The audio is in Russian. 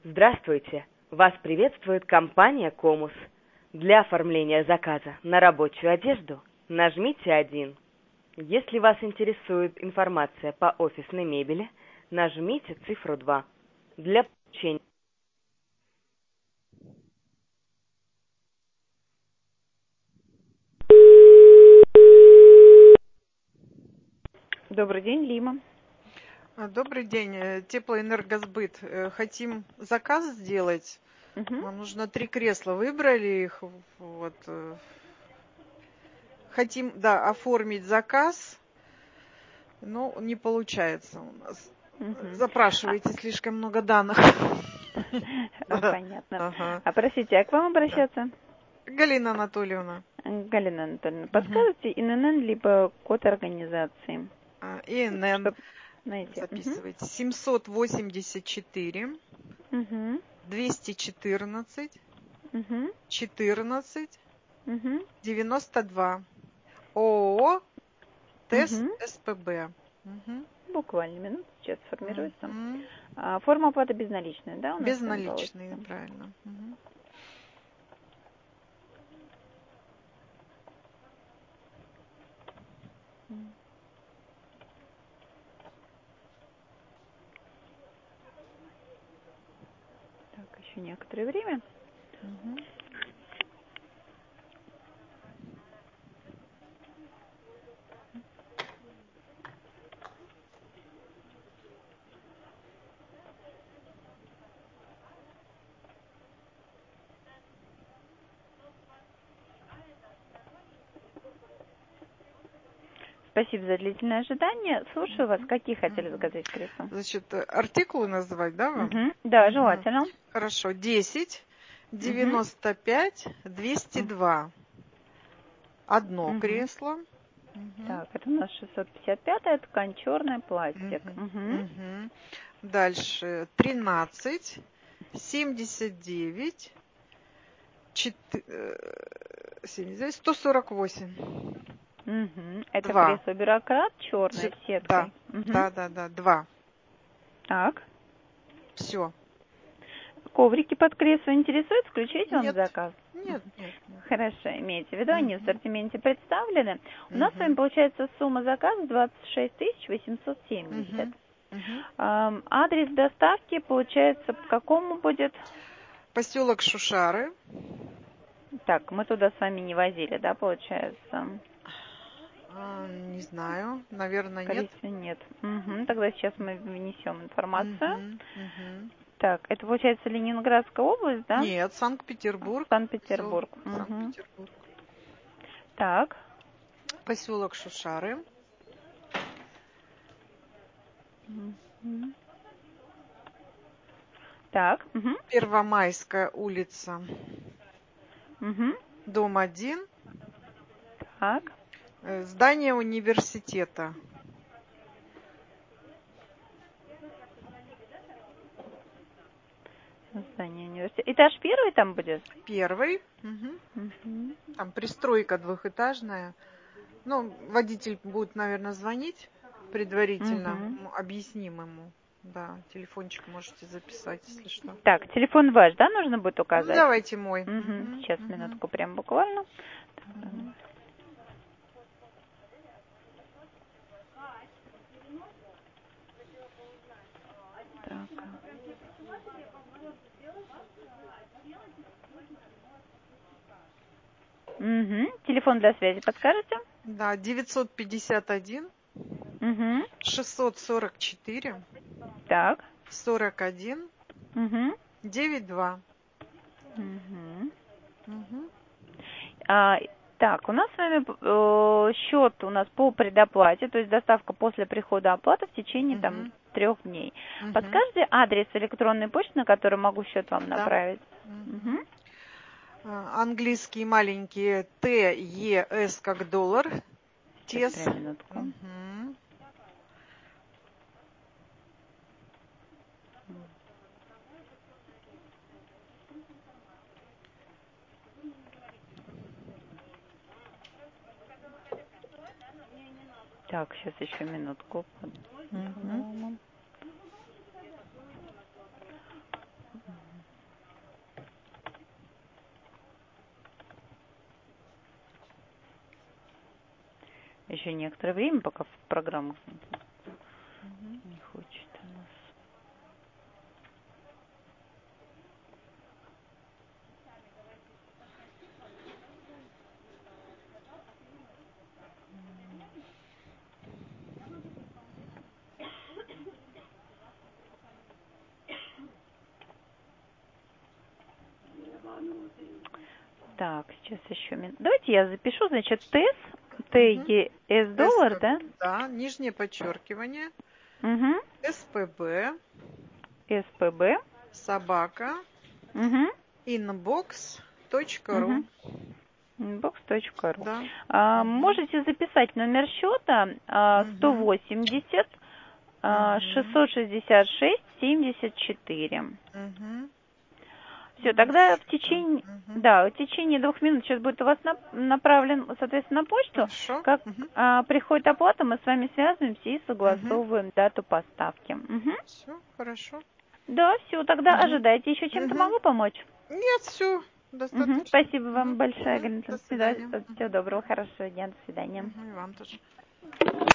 Здравствуйте! Вас приветствует компания «Комус». Для оформления заказа на рабочую одежду нажмите 1. Если вас интересует информация по офисной мебели, нажмите цифру 2. Для получения... Добрый день, Лима. Добрый день, Теплоэнергосбыт. Хотим заказ сделать. Нам нужно 3 кресла. Выбрали их. Вот. Хотим, да, оформить заказ, но не получается у нас. Запрашиваете слишком много данных. Понятно. А простите, а к вам обращаться? Галина Анатольевна. Галина Анатольевна, подскажете ИНН либо код организации? ИНН. Найти. Записывайте. 784 214 14 92. ООО ТЭС СПБ. Буквально минуту, сейчас сформируется. Форма оплаты безналичная, да? Безналичные, правильно. Так, еще некоторое время. Спасибо за длительное ожидание. Слушаю вас. Какие хотели заказать кресла? Значит, артикулы называть, да, вам? Да, желательно. Хорошо. 10, 95, 202. Одно кресло. Так, это у нас 655-я, ткань черная, пластик. Дальше 13, 79, 148. Это 2. кресло бюрократ черное с сеткой. Да, 2. Так. Все. Коврики под кресло интересуют? Включите вам заказ. Нет. Хорошо, имейте в виду, они в ассортименте представлены. У нас с вами получается сумма заказа 26 870. Адрес доставки, получается, по какому будет? Поселок Шушары. Так, мы туда с вами не возили, да, получается? Не знаю, наверное, скорее всего, нет. Тогда сейчас мы внесем информацию. Так, это получается Ленинградская область, да? Нет, Санкт-Петербург. Санкт-Петербург. Санкт-Петербург. Так. Поселок Шушары. Так. Первомайская улица. Дом 1. Так. Здание университета. Здание университета. Этаж 1 там будет? 1. Там пристройка двухэтажная. Ну, водитель будет, наверное, звонить предварительно. Объясним ему. Да, телефончик можете записать, если что. Так, телефон ваш, да, нужно будет указать? Давайте мой. Сейчас, минутку, прям буквально. Так. Телефон для связи подскажете? Да, 951 644 так. 41 92. Так, у нас с вами счет у нас по предоплате, то есть доставка после прихода оплаты в течение там 3 дней. Подскажите адрес электронной почты, на который могу счет вам направить? Английские маленькие ТЕС как доллар. ТЕС. Так, сейчас еще минутку. еще некоторое время, пока в программах не хочет у нас. Так, сейчас еще минуту. Давайте я запишу, значит, ТС доллар, да? Да, нижнее подчеркивание. СПБ. СПБ. Собака. Inbox.ru. Inbox.ru. Да. Можете записать номер счета 180 666 74. Все, тогда в течение 2 минут сейчас будет у вас направлен, соответственно, на почту. Хорошо. Как приходит оплата, мы с вами связываемся и согласовываем дату поставки. Все, хорошо. Да, все, тогда ожидайте. Еще чем-то могу помочь? Нет, все, достаточно. Спасибо вам большое, Галина. До свидания. Всего доброго, хорошего дня, до свидания. И вам тоже.